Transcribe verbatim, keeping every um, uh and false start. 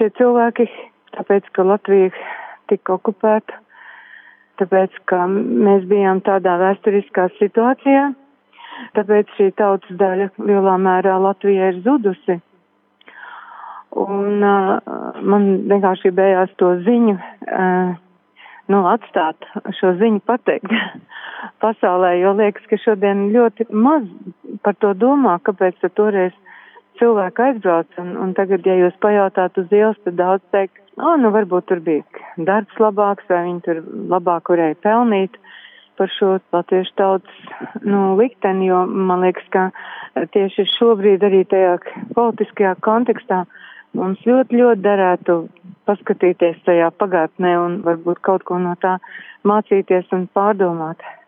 šie cilvēki, tāpēc, ka Latvija tika okupēta, tāpēc, ka mēs bijām tādā vēsturiskā situācijā, tāpēc šī tautas daļa lielā mērā Latvijā ir zudusi. Un uh, man vienkārši gribējās to ziņu, uh, nu, atstāt, šo ziņu pateikt pasaulē, jo liekas, ka šodien ļoti maz par to domā, kāpēc tad toreiz cilvēki aizbrauc, un, un tagad, ja jūs pajautātu uz ielas, tad daudz teikt, o, nu, varbūt tur bija darbs labāks, vai viņi tur labāk varēja pelnīt par šo latviešu tautas, nu, likteni, jo man liekas, ka tieši šobrīd arī tajā politiskajā kontekstā mums ļoti, ļoti derētu paskatīties tajā pagātnē un varbūt kaut ko no tā mācīties un pārdomāt.